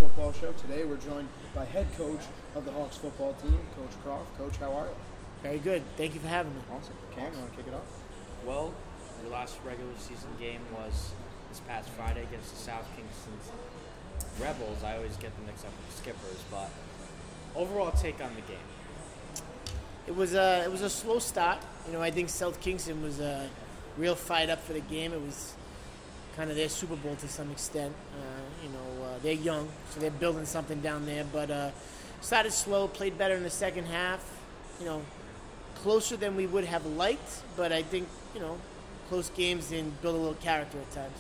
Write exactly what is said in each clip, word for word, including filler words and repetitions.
Football Show. Today we're joined by head coach of the Hawks football team, Coach Croft. Coach, how are you? Very good. Thank you for having me. Awesome. Cam, you want to kick it off? Well, the last regular season game was this past Friday against the South Kingston Rebels. I always get them mixed up with the Skippers, but overall take on the game. It was a it was a slow start. You know, I think South Kingston was a real fight up for the game. It was kind of their Super Bowl to some extent. Uh, you know, uh, they're young, so they're building something down there. But uh, started slow, played better in the second half. You know, closer than we would have liked, but I think, you know, close games and build a little character at times.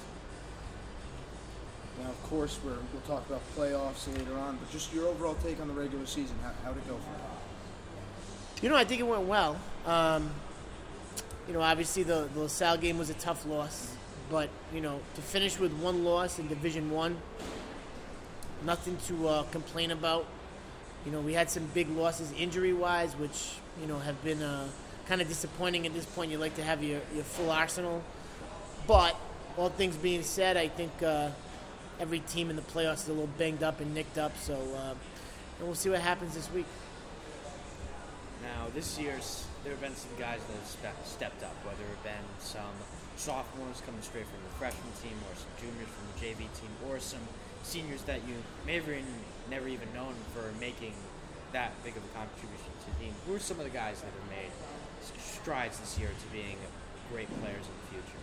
Now, of course, we're, we'll talk about playoffs later on, but just your overall take on the regular season. How, how'd it go for you? You know, I think it went well. Um, you know, obviously the, the LaSalle game was a tough loss, but, you know, to finish with one loss in Division One, nothing to uh, complain about. You know, we had some big losses injury-wise, which, you know, have been uh, kind of disappointing at this point. You'd like to have your, your full arsenal. But, all things being said, I think uh, every team in the playoffs is a little banged up and nicked up. So, uh, and we'll see what happens this week. Now, this year's, there have been some guys that have spe- stepped up, whether it have been some sophomores coming straight from the freshman team or some juniors from the J V team or some seniors that you may have even, never even known for making that big of a contribution to the team. Who are some of the guys that have made strides this year to being great players in the future?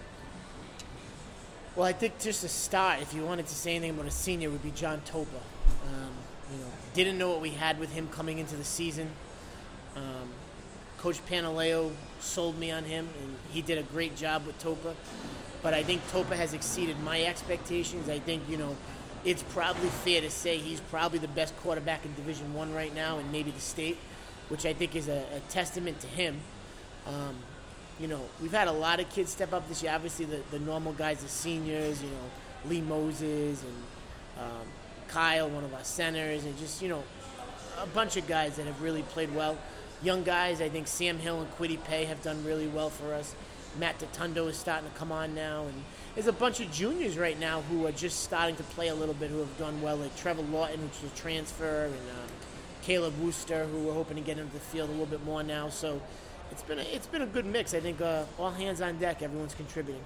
Well, I think just to start, if you wanted to say anything about a senior, would be John Topa. Um, you know, didn't know what we had with him coming into the season. Um, Coach Panaleo sold me on him, and he did a great job with Topa. But I think Topa has exceeded my expectations. I think, you know, it's probably fair to say he's probably the best quarterback in Division One right now, and maybe the state, which I think is a, a testament to him. Um, you know, we've had a lot of kids step up this year. Obviously, the, the normal guys, the seniors, you know, Lee Moses and um, Kyle, one of our centers, and just, you know, a bunch of guys that have really played well. Young guys, I think Sam Hill and Quiddy Pay have done really well for us. Matt Totundo is starting to come on now. And there's a bunch of juniors right now who are just starting to play a little bit, who have done well, like Trevor Lawton, which is a transfer, and uh, Caleb Wooster, who we're hoping to get into the field a little bit more now. So it's been a, it's been a good mix. I think uh, all hands on deck, everyone's contributing.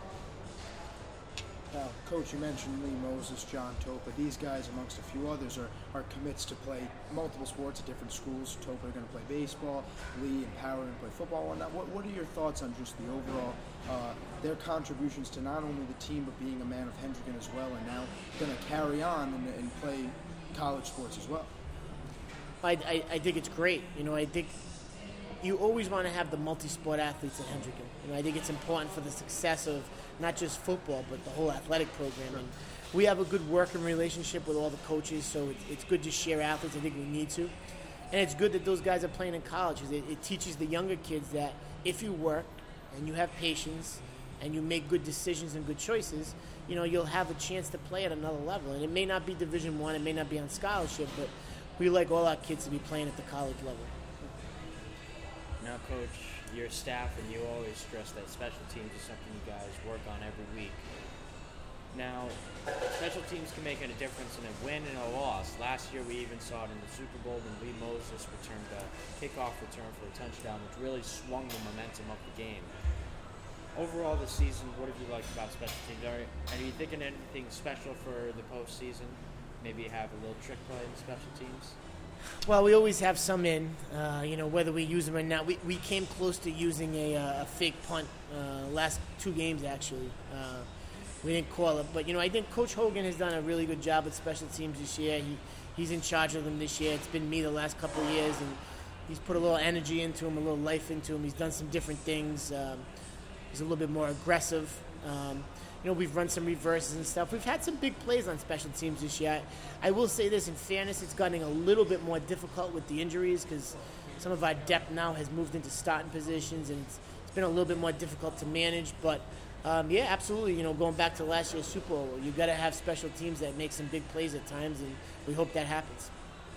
Now, Coach, you mentioned Lee Moses, John Topa. These guys, amongst a few others, are, are commits to play multiple sports at different schools. Topa are going to play baseball, Lee and Power going to play football and whatnot. What, what are your thoughts on just the overall, uh, their contributions to not only the team, but being a man of Hendricken as well, and now going to carry on and, and play college sports as well? I, I, I think it's great. You know, I think you always want to have the multi-sport athletes at Hendricken. You know, I think it's important for the success of not just football, but the whole athletic program. And we have a good working relationship with all the coaches, so it's, it's good to share athletes. I think we need to. And it's good that those guys are playing in college, because it, it teaches the younger kids that if you work and you have patience and you make good decisions and good choices, you know, you'll have a chance to play at another level. And it may not be Division One, it may not be on scholarship, but we like all our kids to be playing at the college level. Now, Coach, your staff and you always stress that special teams is something you guys work on every week. Now, special teams can make a difference in a win and a loss. Last year, we even saw it in the Super Bowl when Lee Moses returned a kickoff return for a touchdown, which really swung the momentum of the game. Overall this season, what have you liked about special teams? Are, are you thinking anything special for the postseason? Maybe have a little trick play in the special teams? Well, we always have some in, uh, you know, whether we use them or not. We we came close to using a, uh, a fake punt uh, last two games, actually. Uh, we didn't call it. But, you know, I think Coach Hogan has done a really good job with special teams this year. He He's in charge of them this year. It's been me the last couple of years, and he's put a little energy into them, a little life into them. He's done some different things. Um, he's a little bit more aggressive. Um, You know, we've run some reverses and stuff. We've had some big plays on special teams this year. I, I will say this, in fairness, it's gotten a little bit more difficult with the injuries, because some of our depth now has moved into starting positions, and it's, it's been a little bit more difficult to manage. But, um, yeah, absolutely, you know, going back to last year's Super Bowl, you've got to have special teams that make some big plays at times, and we hope that happens.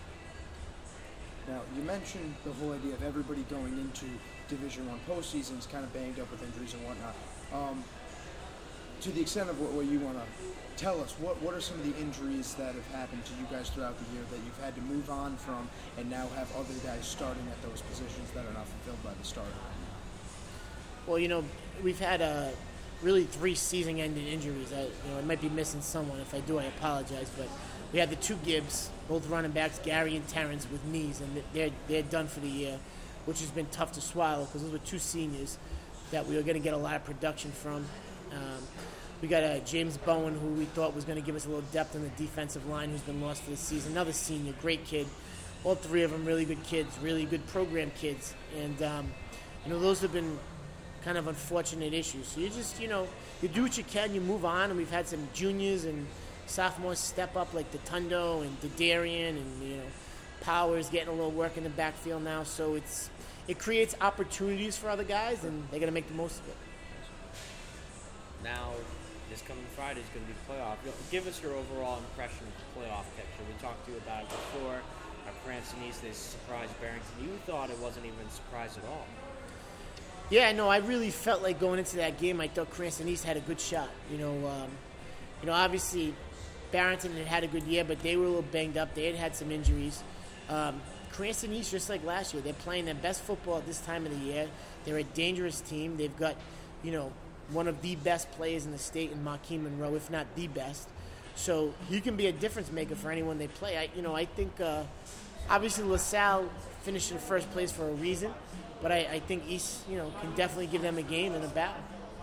Now, you mentioned the whole idea of everybody going into Division One postseason is kind of banged up with injuries and whatnot. Um, to the extent of what, what you want to tell us, what what are some of the injuries that have happened to you guys throughout the year that you've had to move on from and now have other guys starting at those positions that are not fulfilled by the starter right now? Well, you know, we've had uh, really three season-ending injuries. I, you know, I might be missing someone. If I do, I apologize. But we had the two Gibbs, both running backs, Gary and Terrence, with knees, and they're they're done for the year, which has been tough to swallow because those were two seniors that we were going to get a lot of production from. Um, we got uh, James Bowen, who we thought was going to give us a little depth on the defensive line, who's been lost for the season. Another senior, great kid. All three of them really good kids, really good program kids. And, um, you know, those have been kind of unfortunate issues. So you just, you know, you do what you can, you move on. And we've had some juniors and sophomores step up like Datundo and Dadarian and, you know, Powers getting a little work in the backfield now. So it's it creates opportunities for other guys, and they're going to make the most of it. Now, this coming Friday is going to be playoff. Give us your overall impression of the playoff picture. We talked to you about it before. Our Cranston East, they surprised Barrington. You thought it wasn't even a surprise at all. Yeah, no, I really felt like going into that game, I thought Cranston East had a good shot. You know, um, you know, obviously Barrington had had a good year, but they were a little banged up. They had had some injuries. Um, Cranston East, just like last year, they're playing their best football at this time of the year. They're a dangerous team. They've got, you know, one of the best players in the state in Marquis Monroe, if not the best. So he can be a difference maker for anyone they play. I, you know, I think uh, obviously LaSalle finished in first place for a reason, but I, I think East, you know, can definitely give them a game and a battle.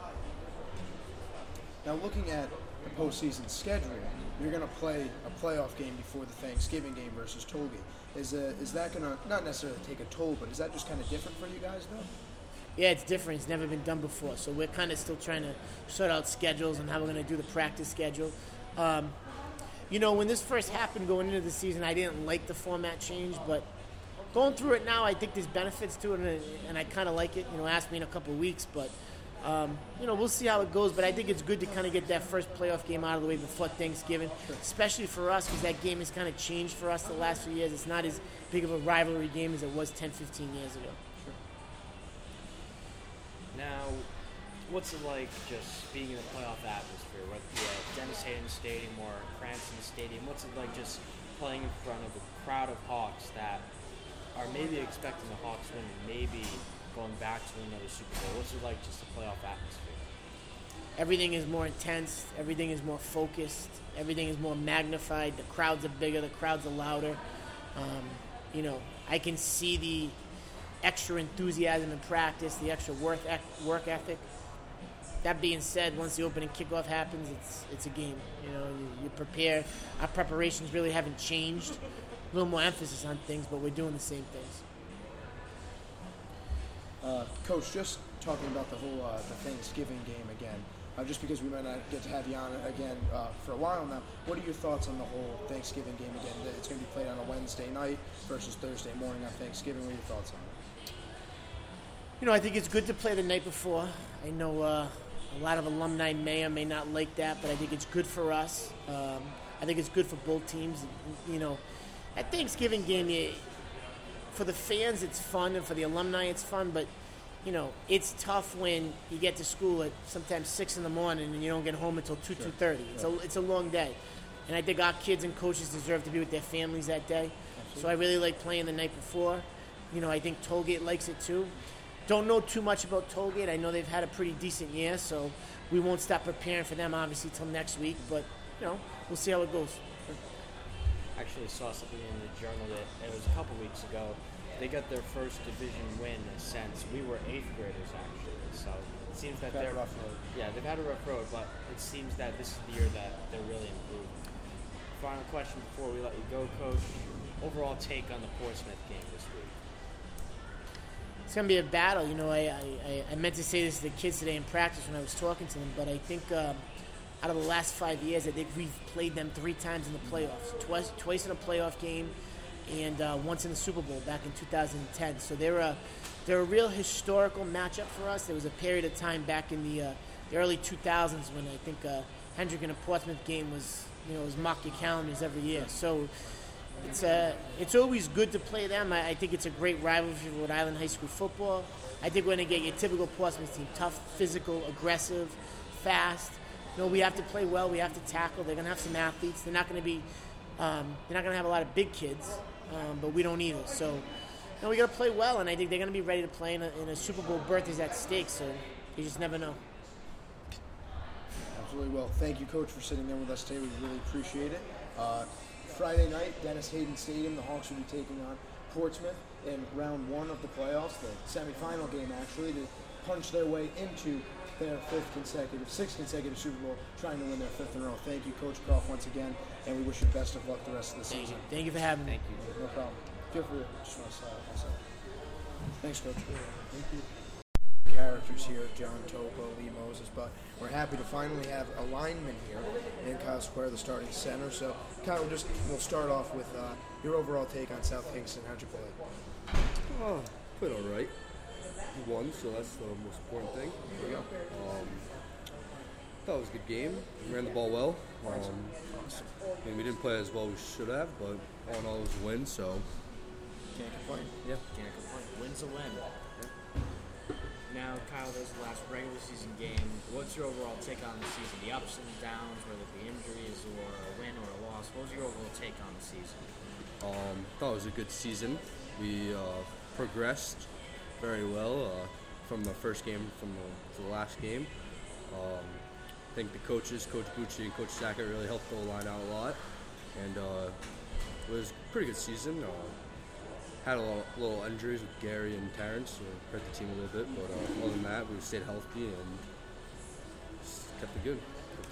Now, looking at the postseason schedule, you're going to play a playoff game before the Thanksgiving game versus Tollgate. Is uh, is that going to not necessarily take a toll, but is that just kind of different for you guys, though? Yeah, it's different. It's never been done before. So we're kind of still trying to sort out schedules and how we're going to do the practice schedule. Um, you know, when this first happened going into the season, I didn't like the format change, but going through it now, I think there's benefits to it, and, and I kind of like it. You know, ask me in a couple of weeks, but, um, you know, we'll see how it goes. But I think it's good to kind of get that first playoff game out of the way before Thanksgiving, especially for us, because that game has kind of changed for us the last few years. It's not as big of a rivalry game as it was ten, fifteen years ago. Now, what's it like just being in the playoff atmosphere, whether it be at Dennis Hayden Stadium or Cranston Stadium? What's it like just playing in front of a crowd of Hawks that are maybe expecting the Hawks win and maybe going back to another Super Bowl? What's it like just the playoff atmosphere? Everything is more intense. Everything is more focused. Everything is more magnified. The crowds are bigger. The crowds are louder. Um, you know, I can see the extra enthusiasm in practice, the extra work work ethic. That being said, once the opening kickoff happens, it's it's a game. You know, you, you prepare. Our preparations really haven't changed. A little more emphasis on things, but we're doing the same things. Uh, Coach, just talking about the whole uh, the Thanksgiving game again, uh, just because we might not get to have you on it again uh, for a while now, what are your thoughts on the whole Thanksgiving game again? It's going to be played on a Wednesday night versus Thursday morning on Thanksgiving. What are your thoughts on it? You know, I think it's good to play the night before. I know uh, a lot of alumni may or may not like that, but I think it's good for us. Um, I think it's good for both teams. You know, at Thanksgiving game, you, for the fans, it's fun, and for the alumni, it's fun. But you know, it's tough when you get to school at sometimes six in the morning and you don't get home until two, two thirty. It's a it's a long day, and I think our kids and coaches deserve to be with their families that day. Absolutely. So I really like playing the night before. You know, I think Tollgate likes it too. Don't know too much about Tollgate. I know they've had a pretty decent year, so we won't stop preparing for them, obviously, till next week. But, you know, we'll see how it goes. I actually saw something in the journal that it was a couple weeks ago. They got their first division win since we were eighth graders, actually. So it seems that they're rough road. Yeah, they've had a rough road, but it seems that this is the year that they're really improved. Final question before we let you go, Coach. Overall take on the Portsmouth game this week. It's going to be a battle. You know, I, I, I meant to say this to the kids today in practice when I was talking to them, but I think um, out of the last five years, I think we've played them three times in the playoffs, twice, twice in a playoff game, and uh, once in the Super Bowl back in two thousand ten. So they're a, they're a real historical matchup for us. There was a period of time back in the, uh, the early two thousands when I think uh, Hendrick and a Portsmouth game was, you know, was mock your calendars every year. So It's uh, it's always good to play them. I, I think it's a great rivalry for Rhode Island high school football. I think we're going to get your typical Portsmouth team, tough, physical, aggressive, fast. No, we have to play well. We have to tackle. They're going to have some athletes. They're not going to be, um, they're not going to have a lot of big kids, um, but we don't either. So, no, we got to play well, and I think they're going to be ready to play in a, in a Super Bowl berth is at stake. So, you just never know. Absolutely. Well, thank you, Coach, for sitting in with us today. We really appreciate it. Uh, Friday night, Dennis Hayden Stadium, the Hawks will be taking on Portsmouth in round one of the playoffs, the semifinal game actually, to punch their way into their fifth consecutive, sixth consecutive Super Bowl, trying to win their fifth in a row. Thank you, Coach Croft, once again, and we wish you best of luck the rest of the Thank season. you. Thank you for having me. Thank you. No problem. Feel free to just want to sign myself. Thanks, Coach. Thank you. Characters here, John Topa, Lee Moses, but we're happy to finally have a lineman here in Kyle Square, the starting center. So, Kyle, we'll just we'll start off with uh, your overall take on South Kingston. How'd you play? Oh, played all right. We won, so that's the most important thing. There you go. Um, thought it was a good game. We ran the ball well. Um, I mean, we didn't play as well as we should have, but all in all, it was a win. So, Can't complain. yeah. Can't complain. Win's a win. Now, Kyle, there's the last regular season game. What's your overall take on the season? The ups and downs, whether it be injuries or a win or a loss. What was your overall take on the season? Um, thought it was a good season. We uh, progressed very well uh, from the first game from the, to the last game. Um, I think the coaches, Coach Bucci and Coach Sackett, really helped the line out a lot. And uh, it was a pretty good season. Uh, had a little, little injuries with Gary and Terrence, so hurt the team a little bit. But uh, other than that, we stayed healthy and just kept it good.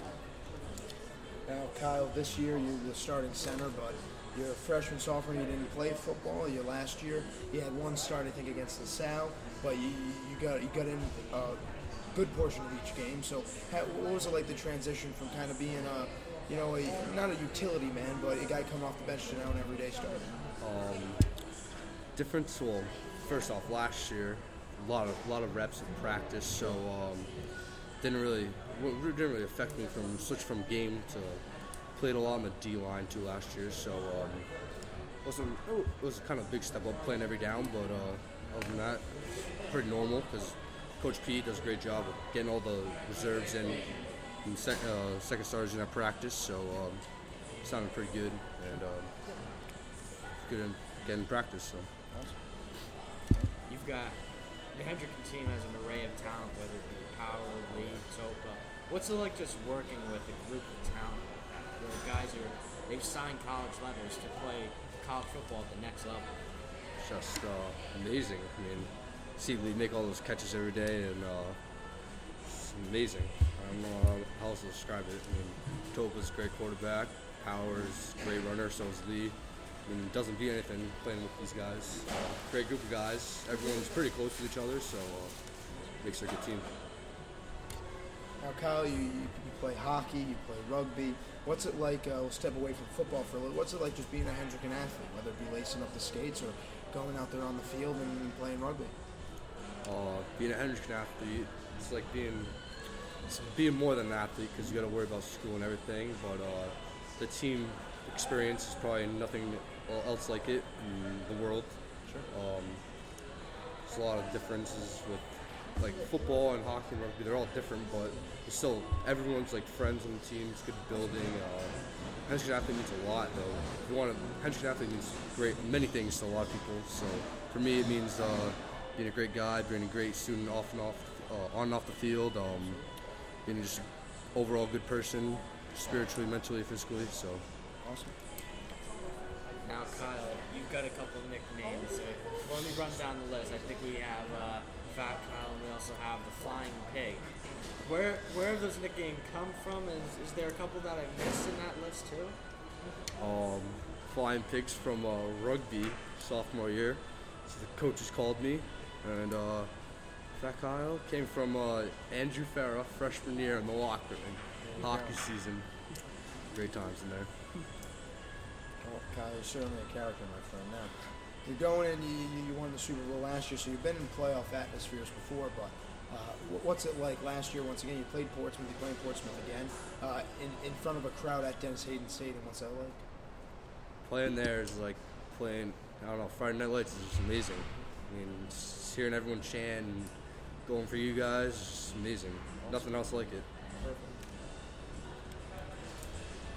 Now, Kyle, this year you're the starting center, but you're a freshman, sophomore. You didn't play football. You last year you had one start, I think, against the Sal, but you you got you got in a good portion of each game. So, how, what was it like the transition from kind of being a, you know, a, not a utility man, but a guy coming off the bench to now an everyday starter? Um, difference. Well, first off, last year, a lot of lot of reps in practice, so um, didn't really w- didn't really affect me from switch from game to played a lot on the D line too last year. So um, wasn't it was kind of a big step up playing every down, but uh, other than that, pretty normal because Coach P does a great job of getting all the reserves in and sec- uh, second starters in that practice. So um, it sounded pretty good and um, good in getting practice. So. You've got the Hendricken team has an array of talent, whether it be Power, Lee, Topa. What's it like just working with a group of talent like that? Where guys are they've signed college letters to play college football at the next level. It's just uh, amazing. I mean, see Lee make all those catches every day, and uh, it's amazing. I don't know how else to describe it. I mean, Topa's a great quarterback. Power's a great runner. So is Lee. I mean, doesn't beat anything playing with these guys. Uh, great group of guys. Everyone's pretty close to each other, so uh, makes it a good team. Now, Kyle, you, you, you play hockey, you play rugby. What's it like, uh, we'll step away from football for a little, what's it like just being a Hendricken athlete, whether it be lacing up the skates or going out there on the field and, and playing rugby? Uh, being a Hendricken athlete, it's like being it's being more than an athlete because you got to worry about school and everything, but uh, the team experience is probably nothing else like it in the world. Sure. Um, there's a lot of differences with like football and hockey and rugby. They're all different, but it's still everyone's like friends on the team. It's good building. Uh, Hendricken athlete means a lot, though. If you want to, Hendricken athlete means great many things to a lot of people. So for me, it means uh, being a great guy, being a great student off and off, uh, on and off the field, um, being just overall good person, spiritually, mentally, physically. So. Awesome. Now, Kyle, you've got a couple of nicknames. So let me run down the list. I think we have uh, Fat Kyle, and we also have the Flying Pig. Where where have those nicknames come from? Is, is there a couple that I missed in that list too? Um, Flying Pigs from uh, rugby sophomore year. So the coaches called me, and uh, Fat Kyle came from uh, Andrew Farah freshman year in the locker room, hockey go. season. Great times in there. Well, Kyle, you're certainly a character, my friend. Now, you're going in, you, you won the Super Bowl last year, so you've been in playoff atmospheres before, but uh, what's it like last year? Once again, you played Portsmouth, you're playing Portsmouth again, uh, in, in front of a crowd at Dennis Hayden Stadium. What's that like? Playing there is like playing, I don't know, Friday Night Lights is just amazing. I mean, just hearing everyone chant and going for you guys is just amazing. Nothing else like it. Perfect.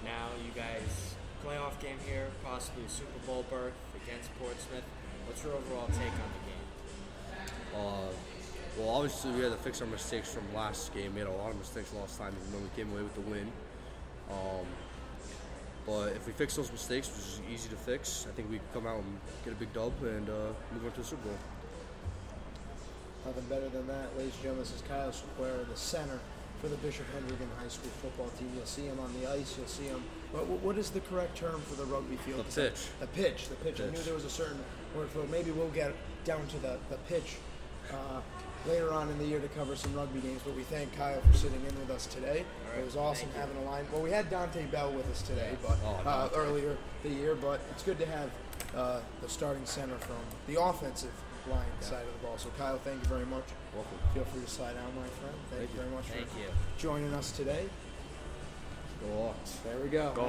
Now you guys playoff game here, possibly a Super Bowl berth against Portsmouth. What's your overall take on the game? Uh, well, obviously we had to fix our mistakes from last game. We had a lot of mistakes last time, even though we came away with the win. Um, but if we fix those mistakes, which is easy to fix, I think we can come out and get a big dub and uh, move on to the Super Bowl. Nothing better than that, ladies and gentlemen. This is Kyle Sequeira, the center for the Bishop Hendricken High School football team. You'll see him on the ice. You'll see him. What, what is the correct term for the rugby field? The pitch. The pitch. The pitch. I Pitch. knew there was a certain word for it. Maybe we'll get down to the, the pitch uh, later on in the year to cover some rugby games. But we thank Kyle for sitting in with us today. All right. It was awesome Thank you. having a line. Well, we had Dante Bell with us today, but Oh, uh, Dante. earlier the year. But it's good to have uh, the starting center from the offensive line side of the ball. So Kyle, thank you very much. Welcome. Feel free to slide down, my friend. Thank, Thank you you. very much Thank for you. joining us today. Go Hawks. There we go. Go